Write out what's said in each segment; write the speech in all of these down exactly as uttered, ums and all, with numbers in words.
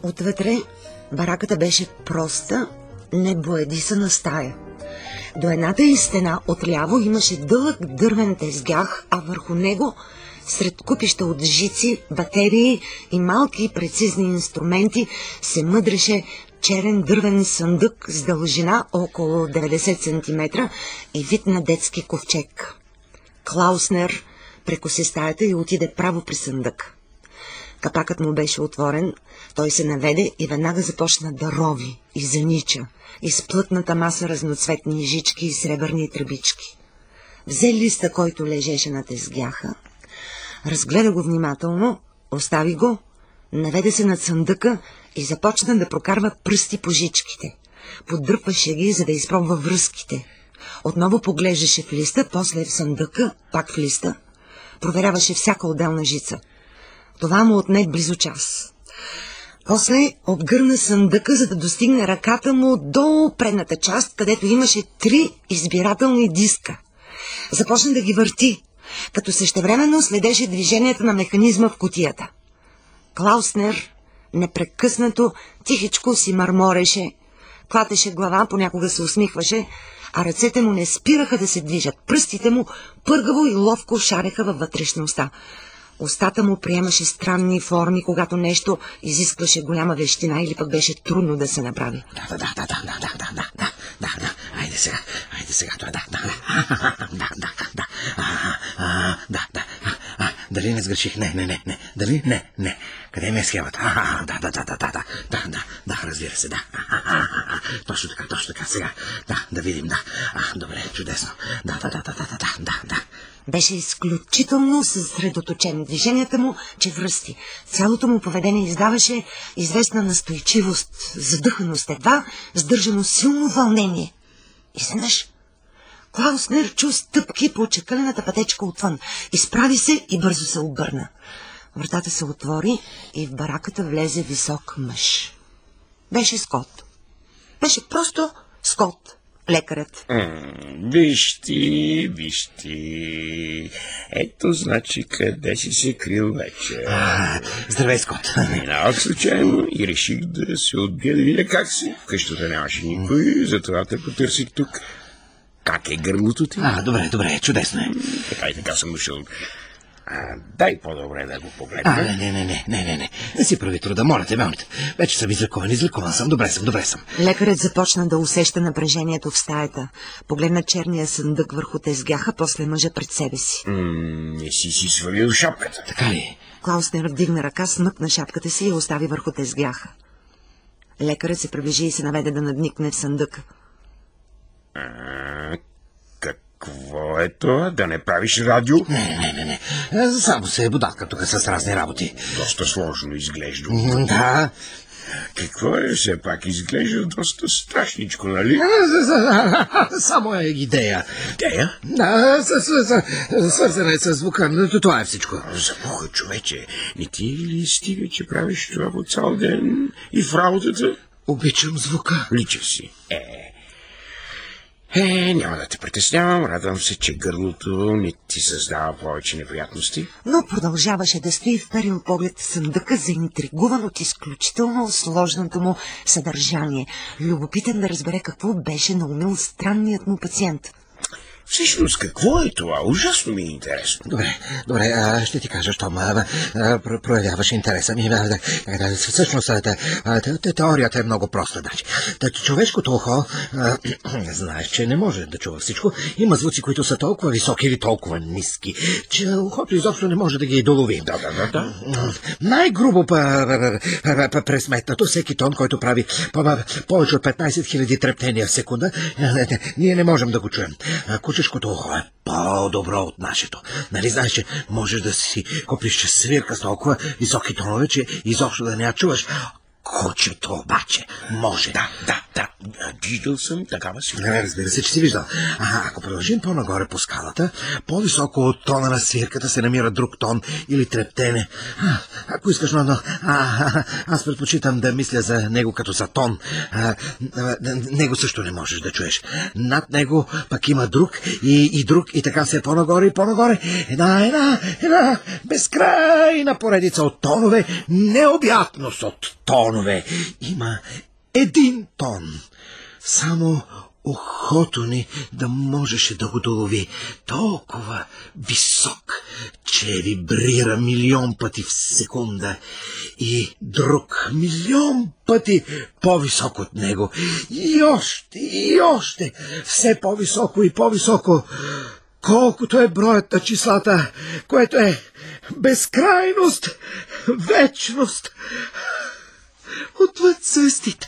Отвътре бараката беше проста, небоядисана стая. До едната й стена отляво имаше дълъг дървен тезгях, а върху него, сред купища от жици, батерии и малки прецизни инструменти, се мъдреше черен дървен съндък с дължина около деветдесет сантиметра и вид на детски ковчег. Клауснер прекоси стаята и отиде право при съндък. Капакът му беше отворен, той се наведе и веднага започна да рови и занича, из плътната маса разноцветни жички и сребърни тръбички. Взе листа, който лежеше на тезгяха, разгледа го внимателно, остави го, наведе се над съндъка и започна да прокарва пръсти по жичките. Поддръпваше ги, за да изпробва връзките. Отново поглеждаше в листа, после в съндъка, пак в листа. Проверяваше всяка отделна жица. Това му отне близо час. После обгърна съндъка, за да достигне ръката му до предната част, където имаше три избирателни диска. Започна да ги върти, като същевременно следеше движенията на механизма в кутията. Клауснер непрекъснато тихичко си мърмореше, клатеше глава, понякога се усмихваше, а ръцете му не спираха да се движат. Пръстите му пъргаво и ловко шареха във вътрешността. Устата му приемаше странни форми, когато нещо изискваше голяма вещина или пък беше трудно да се направи. Да, да, да, да, да, да, да, да, да, да, да, айде сега, айде сега, това, да, да, да, да, да, да, да, да, дали не сгреших? Не, не, не, не, дали? Не, не, къде ми е схемата? Да, да, да, да, да, да, да, да, да, разбира се, да, точно така, точно така, сега, да, да видим, да, добре, чудесно, да, да, да, да, да, да, да, да. Беше изключително съсредоточен. Движенията му чевръсти. Цялото му поведение издаваше известна настойчивост, задъханост, едва сдържано силно вълнение. Изведнъж Клауснер чу стъпки по чекалената пътечка отвън. Изправи се и бързо се обърна. Вратата се отвори и в бараката влезе висок мъж. Беше Скот. Беше просто Скот. Лекарят. Виж ти, виж ти. Ето, значи, къде си се крил вече. Здравей, Скот. Минавах случайно и реших да се отбия да видя как си. В къщата нямаше никой, затова те потърсих тук. Как е гърлото ти? А, добре, добре, чудесно е. Така и така съм дошъл. А, дай по-добре да го погледна. А, не, не, не, не, не, не, не. Не си прави труда, моля те, моля те. Вече съм излекован, излекован съм, добре съм, добре съм. Лекарят започна да усеща напрежението в стаята. Погледна черния съндък върху тезгяха, после мъжа пред себе си. М- не си си свалил шапката. Така ли? Клауснер вдигна ръка, смъкна шапката си и остави върху тезгяха. Лекарът се приближи и се наведе да надникне в съндъка. А, какво е това? Да не правиш радио? Не, не, не, не. Само се бодатка тук с разни работи. Доста сложно изглежда. Да. Какво е? Все пак изглежда доста страшничко, нали? Само е идея. Идея? Да, свързана е с звука. Това е всичко. Запуха, човече. И ти ли стига, че правиш това по цял ден и в работата? Обичам звука. Лича си. Е, Е, няма да те притеснявам. Радвам се, че гърлото не ти създава повече неприятности. Но продължаваше да стои вперил поглед в съндъка, заинтригуван от изключително сложното му съдържание. Любопитен да разбере какво беше наумил странният му пациент. Всъщност, какво е това? Ужасно ми е интересно. Добре, добре, а, ще ти кажа, щом а, а, проявяваш интереса ми. Да, да, да, всъщност, да, да, теорията е много проста. Значи, да, човешкото ухо, а, знаеш, че не може да чува всичко. Има звуци, които са толкова високи или толкова ниски, че ухото изобщо не може да ги долови. Да, да, да, да. Най-грубо пресметнато, всеки тон, който прави повече от петнайсет хиляди трептения в секунда, ние не можем да го чуем. Кучешкото ухо е по-добро от нашето. Нали знаеш, че можеш да си купиш свирка с толкова високи тонове, че изобщо да не я чуваш. Кучето обаче може. Да, да, да. Виждал съм такава си. Не, разбира се, че си виждал. А, ако продължим по-нагоре по скалата, по-високо от тона на свирката се намира друг тон или трептене. А, ако искаш, но, но а, а, аз предпочитам да мисля за него като за тон. А, а, него също не можеш да чуеш. Над него пък има друг и, и друг, и така все по-нагоре и по-нагоре. Една, една, една безкрайна поредица от тонове, необятност от тонове. Има един тон. Само ухото ни да можеше да го долови. Толкова висок, че вибрира милион пъти в секунда. И друг милион пъти по-висок от него. И още, и още, все по-високо и по-високо. Колкото е броят на числата, което е безкрайност, вечност, отвъд звездите.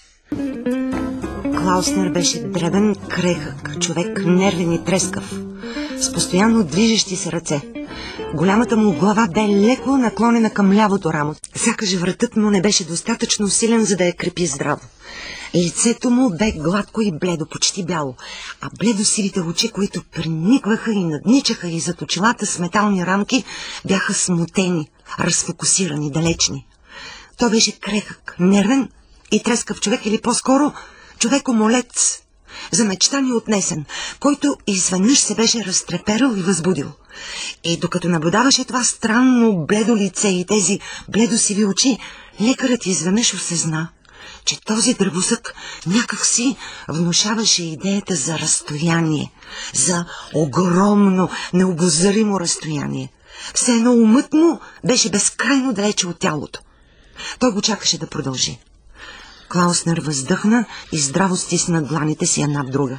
Клауснер беше дребен, крехък, човек нервен и трескав, с постоянно движещи се ръце. Голямата му глава бе леко наклонена към лявото рамо. Сякаш вратът му не беше достатъчно силен, за да я крепи здраво. Лицето му бе гладко и бледо, почти бяло, а бледосивите очи, които приникваха и надничаха и зад очилата с метални рамки, бяха смутени, разфокусирани, далечни. Той беше крехък, нервен и трескав човек, или по-скоро човек-умолец, замечтан и отнесен, който изведнъж се беше разтреперил и възбудил. И докато наблюдаваше това странно бледо лице и тези бледосиви очи, лекарът изведнъж осъзна, че този дръбосък някак си внушаваше идеята за разстояние, за огромно, необозримо разстояние. Все едно умът му беше безкрайно далече от тялото. Той го чакаше да продължи. Клауснер въздъхна и здраво стисна дланите си една в друга.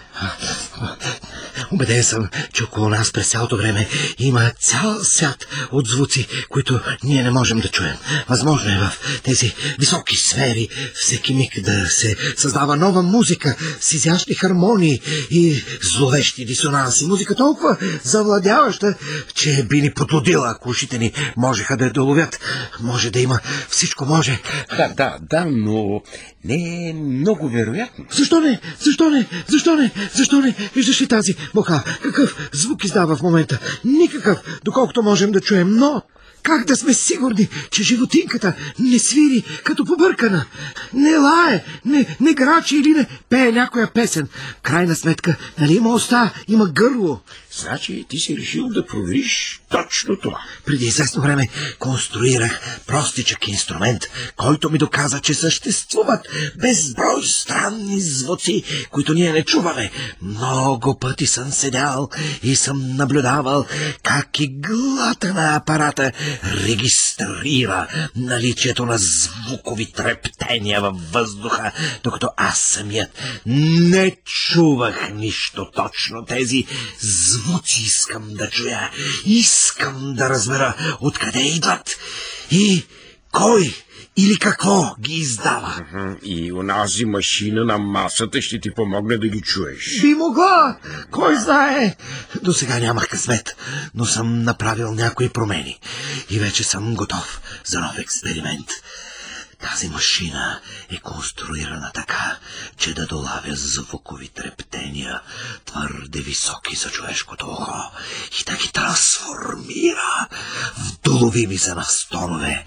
Убеден съм, че около нас през цялото време има цял свят от звуци, които ние не можем да чуем. Възможно е в тези високи сфери всеки миг да се създава нова музика с изящни хармонии и зловещи дисонанси. Музика толкова завладяваща, че би ни подлудила, ако ушите ни можеха да я доловят. Може да има, всичко може. Да, да, да, но не е много вероятно. Защо не? Защо не? Защо не? Защо не? Виждаш ли тази муха? Какъв звук издава в момента? Никакъв, доколкото можем да чуем, но как да сме сигурни, че животинката не свири като побъркана, не лае, не, не грачи или не пее някоя песен? Крайна сметка, нали има уста, има гърло? Значи ти си решил да провериш точно това. Преди известно време конструирах простичък инструмент, който ми доказа, че съществуват безброй странни звуци, които ние не чуваме. Много пъти съм седял и съм наблюдавал как иглата на апарата регистрира наличието на звукови трептения във въздуха, докато аз самият не чувах нищо точно. Тези звуци искам да чуя, искам да разбера откъде идват и кой или какво ги издава. И онази машина на масата ще ти помогне да ги чуеш. Би могла, кой знае. До сега нямах късмет, но съм направил някои промени и вече съм готов за нов експеримент. Тази машина е конструирана така, че да долавя звукови трептения, твърде високи за човешкото ухо, и да ги трансформира в доловими за нас тонове.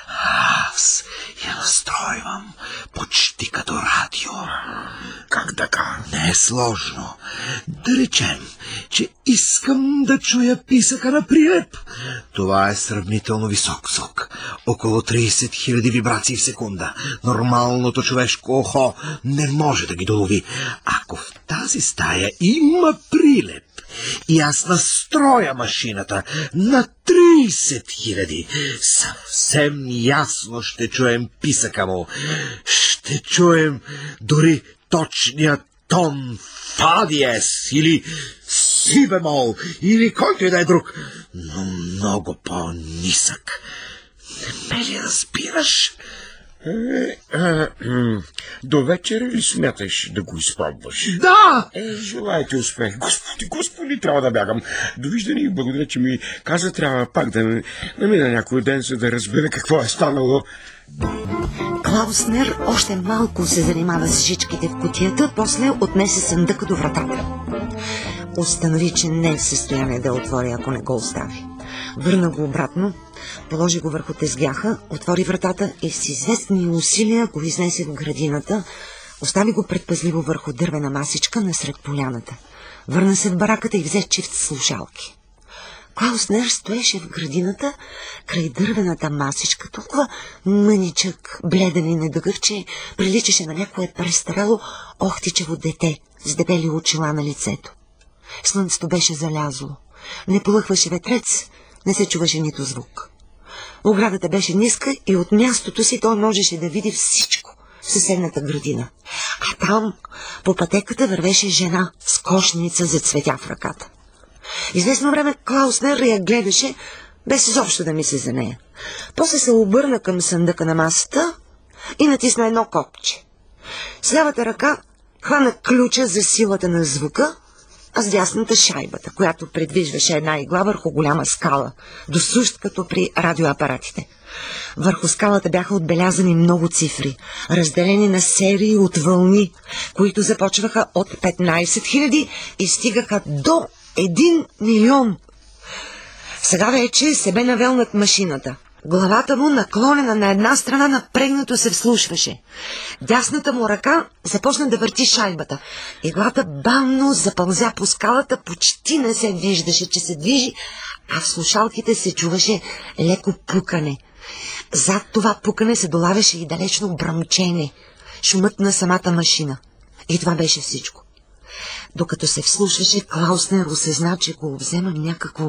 Аз я настройвам почти като радио. Как така? Не е сложно. Да речем, че искам да чуя писъка на Прилеп. Това е сравнително висок звук. Около трийсет хиляди вибрации в секунда. Нормалното човешко ухо не може да ги долови. Ако в тази стая има Прилеп и аз настроя машината на трийсет хиляди, съвсем ясно ще чуем писъка му. Ще чуем дори точния тон фа диез или си бемол или който и да е друг, но много по-нисък. Не ме ли разбираш? Е, а, м, до вечера ли смяташ да го изпробваш? Да! Е, желая ти успех. Господи, господи, трябва да бягам. Довиждане и благодаря, че ми каза, трябва пак да намина някой ден, за да разбера какво е станало. Клауснер още малко се занимава с жичките в кутията, после отнесе съндъка до вратата. Установи, че не е в състояние да отвори, ако не го остави. Върна го обратно, положи го върху тезгяха, отвори вратата и с известни усилия го изнесе в градината, остави го предпазливо върху дървена масичка насред поляната. Върна се в бараката и взе чифт слушалки. Клауснер стоеше в градината край дървената масичка, толкова мъничък, бледен и недъгъв, че приличаше на някое престарело охтичево дете с дебели очила на лицето. Слънцето беше залязло, не полъхваше ветрец, не се чуваше нито звук. Оградата беше ниска и от мястото си той можеше да види всичко в съседната градина. А там по пътеката вървеше жена с кошница за цветя в ръката. Известно време Клауснер я гледаше, без изобщо да мисли за нея. После се обърна към съндъка на масата и натисна едно копче. С лявата ръка хвана ключа за силата на звука, а с дясната шайбата, която предвижваше една игла върху голяма скала, досущ като при радиоапаратите. Върху скалата бяха отбелязани много цифри, разделени на серии от вълни, които започваха от петнайсет хиляди и стигаха до един милион. Сега вече се бе навел над машината. Главата му, наклонена на една страна, напрегнато се вслушваше. Дясната му ръка започна да върти шайбата. Иглата бавно запълзя по скалата, почти не се виждаше, че се движи, а в слушалките се чуваше леко пукане. Зад това пукане се долавяше и далечно бръмчене, шумът на самата машина. И това беше всичко. Докато се вслушваше, Клауснер осъзна, че го взема някакво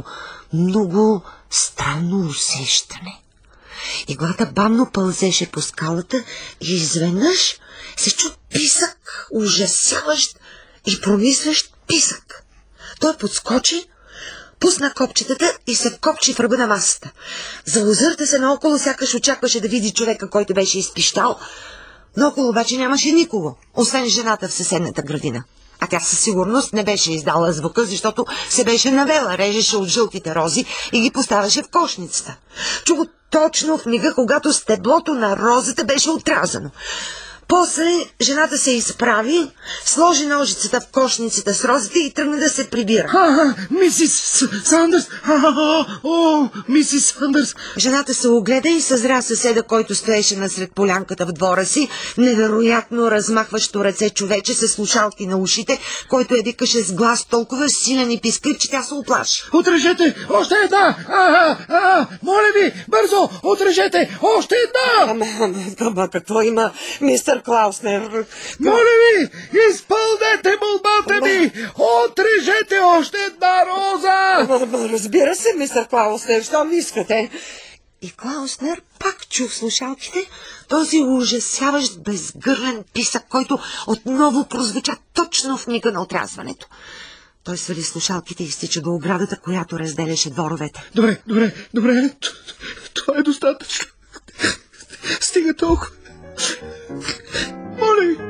много странно усещане. Иглата бавно пълзеше по скалата и изведнъж се чу писък, ужасяващ и промислящ писък. Той подскочи, пусна копчетата и се вкопчи в ръба на масата. Заозърта се наоколо, сякаш очакваше да види човека, който беше изпищал. Наоколо обаче нямаше никого, освен жената в съседната градина. А тя със сигурност не беше издала звука, защото се беше навела, режеше от жълтите рози и ги поставяше в кошницата. Чу го точно в мига, когато стеблото на розата беше отрязано. После жената се изправи, сложи ножицата в кошницата с розите и тръгна да се прибира. А, мисис Сандърс! А, о, мисис Сандърс! Жената се огледа и съзря съседа, който стоеше насред полянката в двора си, невероятно размахващо ръце човече с слушалки на ушите, който я викаше с глас толкова силен и пискрив, че тя се оплаши. Отрежете! Още една! А, а, моля ви, бързо! Отрежете! Още една! Ама, ама, ама какво има, мистер Клауснер? Моля ви, изпълнете молбата ми! Отрежете още една роза! Ама, разбира се, мистер Клауснер, що ми искате? И Клауснер пак чу в слушалките този ужасяващ безгърлен писък, който отново прозвуча точно в мига на отрязването. Той свали слушалките и стича до оградата, която разделяше дворовете. Добре, добре, добре, това е достатъчно. Стига толкова. Моля ви.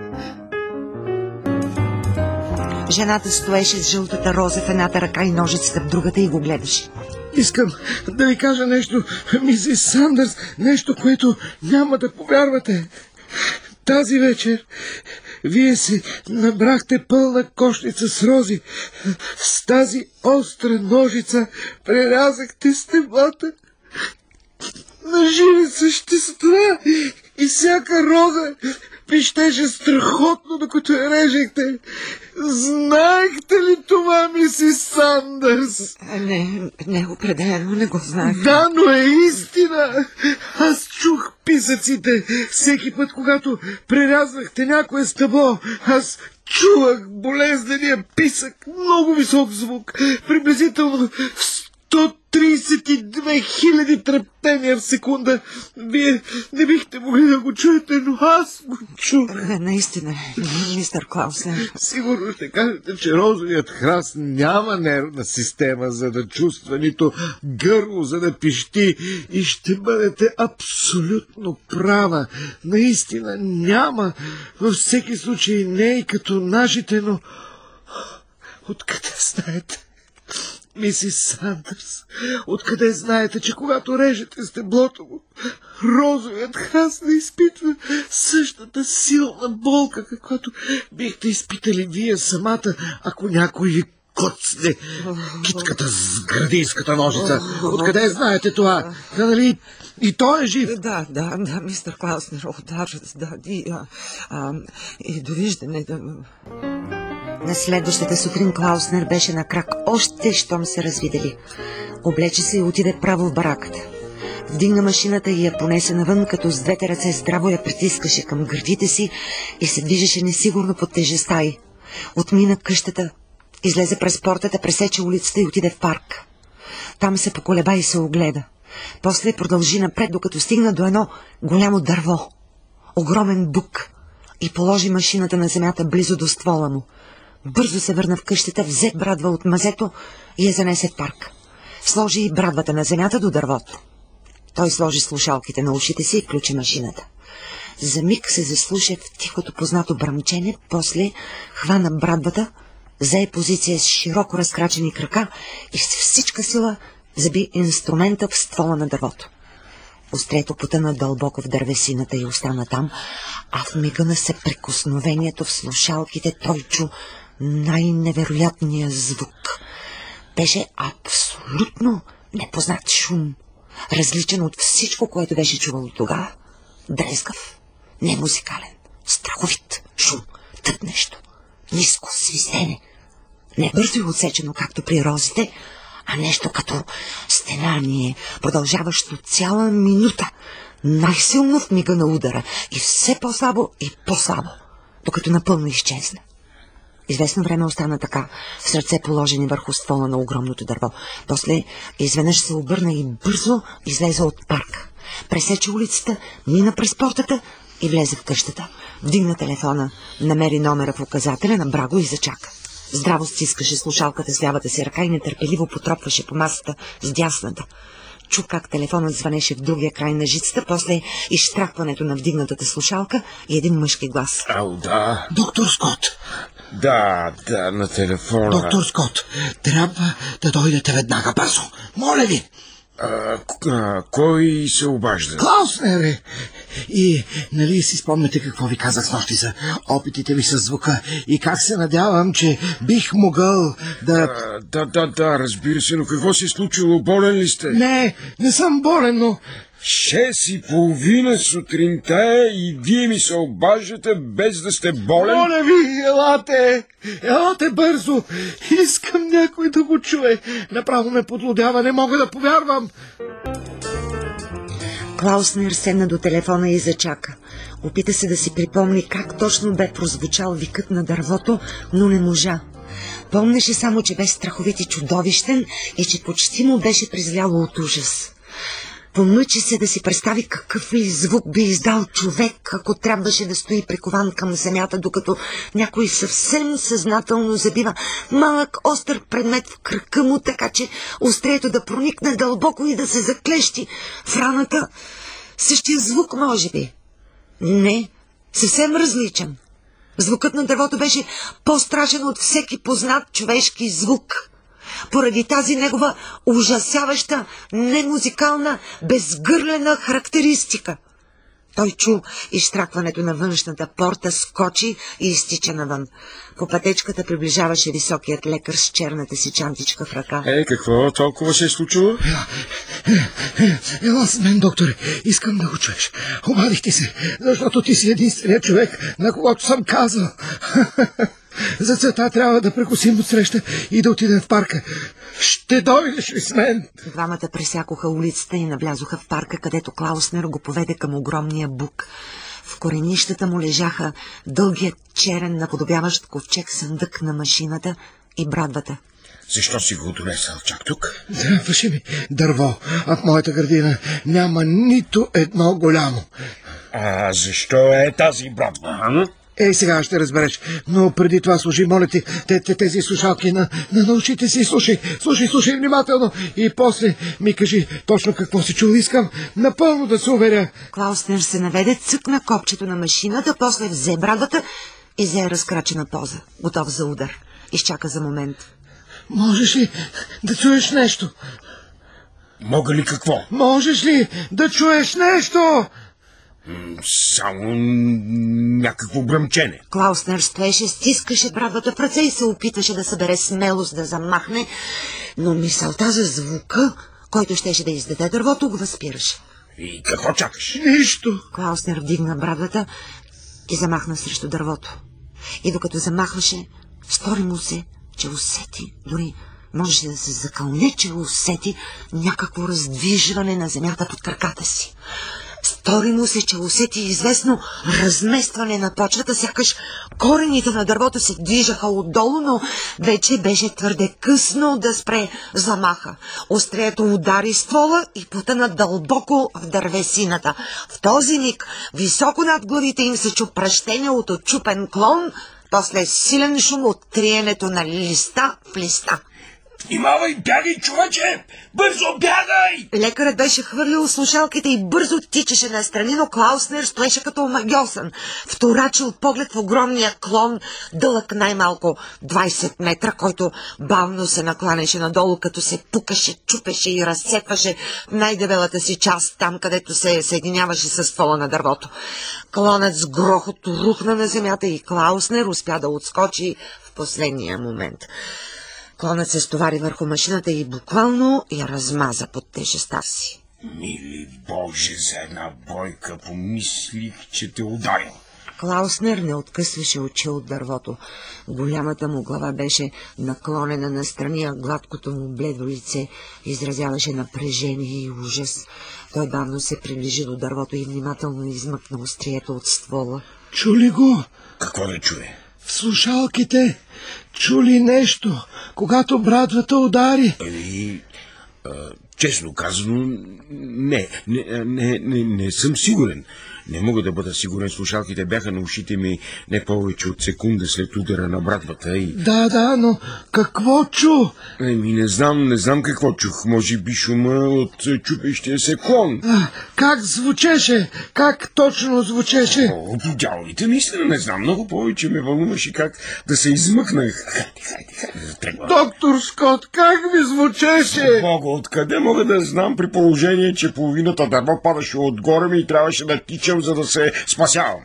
Жената стоеше с жълтата роза в едната ръка и ножицата в другата и го гледаше. Искам да ви кажа нещо, мисис Сандърс, нещо, което няма да повярвате. Тази вечер вие си набрахте пълна кошница с рози. С тази остра ножица прерязахте стеблата на живи същества и всяка роза пищеше страхотно, докато я режехте. Знаехте ли това, мисис Сандърс? Не, не, определено не го знаех. Да, но е истина. Аз чух писъците всеки път, когато прерязвахте някое стъбло. Аз чувах болезнения писък, много висок звук, приблизително сто тридесет и две хиляди трептения в секунда. Вие не бихте могли да го чуете, но аз го чух. Наистина, мистер Клауснер. Сигурно ще кажете, че розовият храст няма нервна система, за да чувства, нито гърло, за да пищи, и ще бъдете абсолютно права. Наистина няма. Във всеки случай не и като нашите, но... Откъде знаете, мисис Сандърс, откъде знаете, че когато режете стеблото му, розовият храст не изпитва същата силна болка, каквато бихте изпитали вие самата, ако някой ви коцне китката с градийската ножица? Откъде знаете това? Нали и той е жив? Да, да, да, мистер Клауснер, о, да, да, и, а, а, и довиждане, да... На следващата сутрин Клауснер беше на крак още щом се развидели. Облече се и отиде право в бараката. Вдигна машината и я понесе навън, като с двете ръце здраво я притискаше към гърдите си и се движеше несигурно под тежестта й. Отмина къщата, излезе през портата, пресече улицата и отиде в парк. Там се поколеба и се огледа. После продължи напред, докато стигна до едно голямо дърво. Огромен бук, и положи машината на земята близо до ствола му. Бързо се върна в къщата, взе брадва от мазето и я занесе в парк. Сложи и брадвата на земята до дървото. Той сложи слушалките на ушите си и включи машината. За миг се заслуша в тихото познато бръмчене, после хвана брадвата, взе позиция с широко разкрачени крака и с всичка сила заби инструмента в ствола на дървото. Острието потъна дълбоко в дървесината и остана там, а в мига на съприкосновението в слушалките той чу най-невероятния звук. Беше абсолютно непознат шум, различен от всичко, което беше чувал тогава. Дрезгав, немузикален, страховит шум, тъп нещо, ниско свистене, не бързо и отсечено, както при розите, а нещо като стенание, продължаващо цяла минута, най-силно в мига на удара и все по-слабо и по-слабо, докато напълно изчезна. Известно време остана така, с ръце положени върху ствола на огромното дърво. После изведнъж се обърна и бързо излезе от парка. Пресече улицата, мина през портата и влезе в къщата. Вдигна телефона, намери номера в указателя, набра го и зачака. Здраво стискаше слушалката с лявата си ръка и нетърпеливо потропваше по масата с дясната. Чу как телефонът звънеше в другия край на жицата, после изштракването на вдигнатата слушалка и един мъжки глас. Ау, да. Доктор Скот. Да, да, на телефона. Доктор Скот, трябва да дойдете веднага, бързо. Моля ви. А, а, кой се обажда? Клауснер е. И нали си спомняте какво ви казах с нощи за опитите ви с звука и как се надявам, че бих могъл да... А, да, да, да, разбира се, но какво се е случило? Болен ли сте? Не, не съм болен, но... Шест и половина сутринта и вие ми се обаждате без да сте болен? Моля ви, елате! Елате бързо! Искам някой да го чуе. Направо ме подлудява, не мога да повярвам. Клауснер седна до телефона и зачака. Опита се да си припомни как точно бе прозвучал викът на дървото, но не можа. Помнеше само, че бе страховит и чудовищен и че почти му беше презляло от ужас. Помъчи се да си представи какъв ли звук би издал човек, ако трябваше да стои прикован към земята, докато някой съвсем съзнателно забива малък остър предмет в кръка му, така че острието да проникне дълбоко и да се заклещи в раната. Същия звук, може би. Не, съвсем различен. Звукът на дървото беше по-страшен от всеки познат човешки звук. Поради тази негова ужасяваща, немузикална, безгърлена характеристика. Той чу изштракването на външната порта, скочи и изтича навън. По пътечката приближаваше високият лекар с черната си чантичка в ръка. Е, какво толкова се е случило? Ела с мен, докторе, искам да го чуеш. Обадих ти се, защото ти си единственият човек, на когото съм казал. За целта трябва да прекусим отсреща и да отидем в парка. Ще дойдеш ли с мен? Двамата пресякоха улицата и навлязоха в парка, където Клауснер го поведе към огромния бук. В коренищата му лежаха дългият черен, наподобяващ ковчег съндък на машината и брадвата. Защо си го донесъл чак тук? Трябваше ми дърво, а в моята градина няма нито едно голямо. А защо е тази брадва, а? Ей, сега ще разбереш, но преди това служи, моля ти, те, те, тези слушалки на, на, на ушите си, слушай, слушай, слушай внимателно и после ми кажи точно какво си чул, искам напълно да се уверя. Клауснер се наведе, цъкна копчето на машината, после взе брадвата и взе разкрачена поза, готов за удар. Изчака за момент. Можеш ли да чуеш нещо? Мога ли какво? Можеш ли да чуеш нещо? Само някакво бръмчене. Клауснер стоеше, стискаше брадвата в ръце и се опитваше да събере смелост да замахне, но мисълта за звука, който щеше да издаде дървото, го възпираше. И какво чакаш? Нищо. Клауснер вдигна брадвата и замахна срещу дървото. И докато замахваше, стори му се, че усети, дори можеше да се закълне, че усети някакво раздвижване на земята под краката си. Стори му се, че усети известно разместване на почвата, сякаш корените на дървото се движаха отдолу, но вече беше твърде късно да спре замаха. Острието удари ствола и потъна дълбоко в дървесината. В този миг високо над главите им се чу пръщение от отчупен клон, после силен шум от триенето на листа в листа. Внимавай, бягай, човече! Бързо, бягай! Лекарът беше хвърлил слушалките и бързо тичаше настрани, но Клауснер стоеше като омагьосан, вторачил поглед в огромния клон, дълъг най-малко двайсет метра, който бавно се накланяше надолу, като се пукаше, чупеше и разсепваше в най-дебелата си част, там където се съединяваше с ствола на дървото. Клонът с грохот рухна на земята и Клауснер успя да отскочи в последния момент. Клонът се стовари върху машината и буквално я размаза под тежестта си. Мили Боже, за една бойка помислих, че те ударил. Клауснер не откъсваше очи от дървото. Голямата му глава беше наклонена настрани, а гладкото му бледо лице изразяваше напрежение и ужас. Той бавно се приближи до дървото и внимателно измъкна острието от ствола. Чули го? Какво да чуе? В слушалките. Чули нещо, когато брадвата удари? Ами, а, честно казано, не, не, не, не, не съм сигурен. Не мога да бъда сигурен, слушалките бяха на ушите ми не повече от секунда след удара на брадвата и... Да, да, но какво чу? Еми, не знам, не знам какво чух. Може би шума от чупещия се клон. А, как звучеше? Как точно звучеше? О, по дяволите, наистина не знам. Много повече ме вълнуваше как да се измъкнах. Хайде, хайде, хайде да тръгвам. Доктор Скот, как ви звучеше? Бога, откъде мога да знам при положение, че половината дърво падаше отгоре ми и трябваше да тичам, за да се спасявам.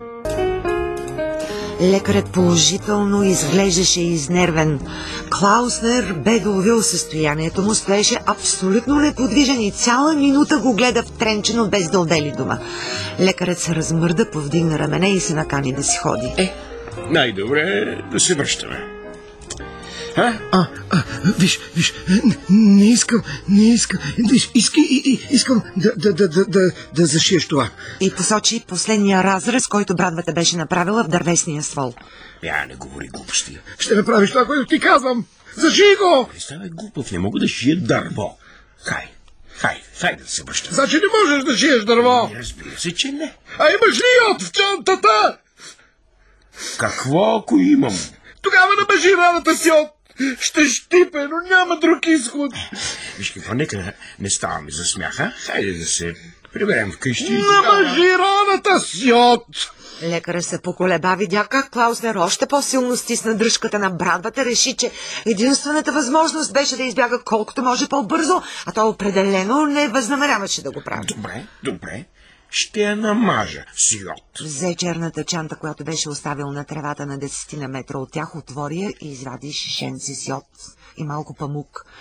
Лекарът положително изглеждаше изнервен. Клауснер бе доловил състоянието му, стоеше абсолютно неподвижен и цяла минута го гледа втренчено, без да отдели дума. Лекарът се размърда, повдигна рамене и се накани да си ходи. Е, най-добре да се връщаме. А? А, а, виж, виж, не, не искам, не искам, виж, иска, и, и, искам да, да, да, да, да, да зашиеш това. И посочи последния разрез, който брадвата беше направила в дървесния ствол. Я не говори глупости. Ще направиш това, което ти казвам. Заши го! Не ставай глупав, не мога да шия дърво. Хай, хай, хай да се връщаме. Значи не можеш да шиеш дърво. И разбира се, че не. А имаш ли йод в чантата? Какво, ако имам? Тогава набежи раната си от... Ще щипе, но няма друг изход. Виж какво, нека не ставаме за смяха. Хайде да се приберем вкъщи. Набежи раната си от... Лекарът се поколеба, видя как Клауснер още по-силно стисна дръжката на брадвата, реши, че единствената възможност беше да избяга колкото може по-бързо, а той определено не възнамеряваше да го прави. Добре, добре. Ще я намажа с йод. Взе черната чанта, която беше оставил на тревата на десетина метра от тях, отвори я и извади шишенци с йод и малко памук.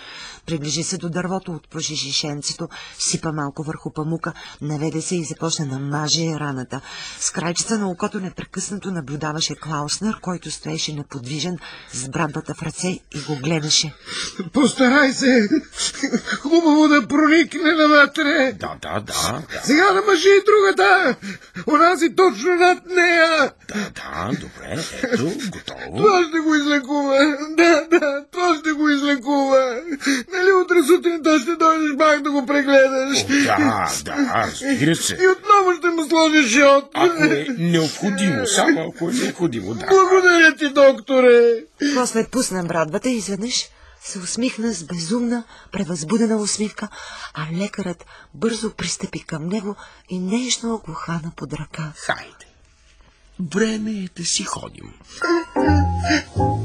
Приближи се до дървото, отпуши шишенцето, сипа малко върху памука, наведе се и започна да маже раната. С крайчета на окото непрекъснато наблюдаваше Клауснер, който стоеше неподвижен с брадвата в ръце и го гледаше. Постарай се! Хубаво да проникне навътре! Да, да, да. да. Сега да мъжи и другата! Унази точно над нея! Да, да, добре, ето, готово. Това ще го излекува! Да, да, това ще го излекува! Нали утре сутринта ще дойдеш пак да го прегледаш? О, да, да, разбира се. И отново ще му сложиш шот. Ако е необходимо, само ако е необходимо, да. Благодаря ти, докторе! После пусна брадвата и изведнъж се усмихна с безумна, превъзбудена усмивка, а лекарът бързо пристъпи към него и нежно го хвана под ръка. Хайде, време е да си ходим.